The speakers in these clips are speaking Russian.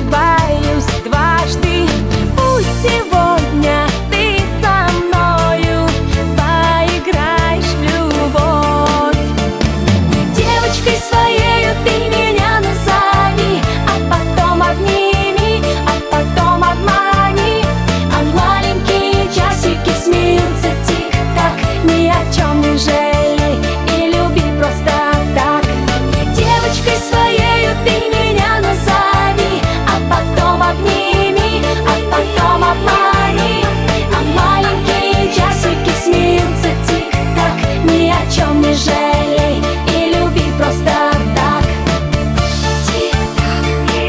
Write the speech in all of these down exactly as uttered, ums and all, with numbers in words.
ошибаюсь дважды. Пусть сегодня ты со мною поиграешь в любовь. Девочкой своею ты меня назови, а потом обними, а потом обмани. А маленькие часики смеются тик-так, ни о чем не жалей и люби просто так. Девочкой своею ты меня назови, а потом обними, а потом обмани. А маленькие часики смеются тик-так, ни о чем не жалей и люби просто так. Тик-так,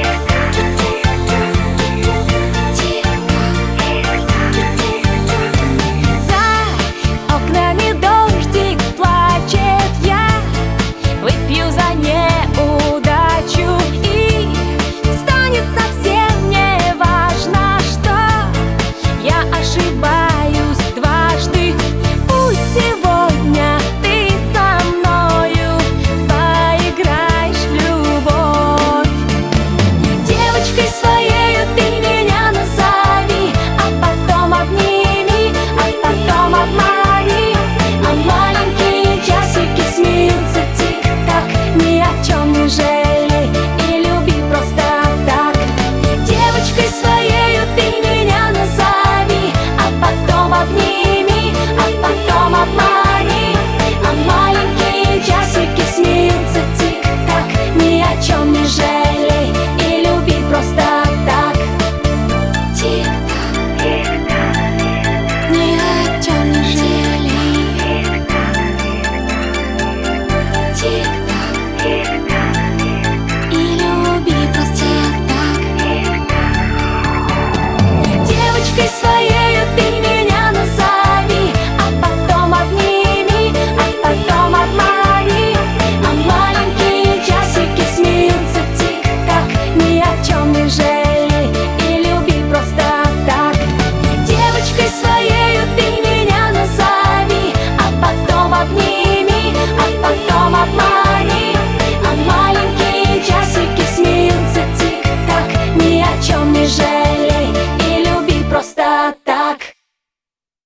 за окнами дождик плачет, я выпью за неудачу, и станет совсем не важно, что я ошибаюсь дважды. Пусть сегодня ты со мною поиграешь в любовь. Девочкой своей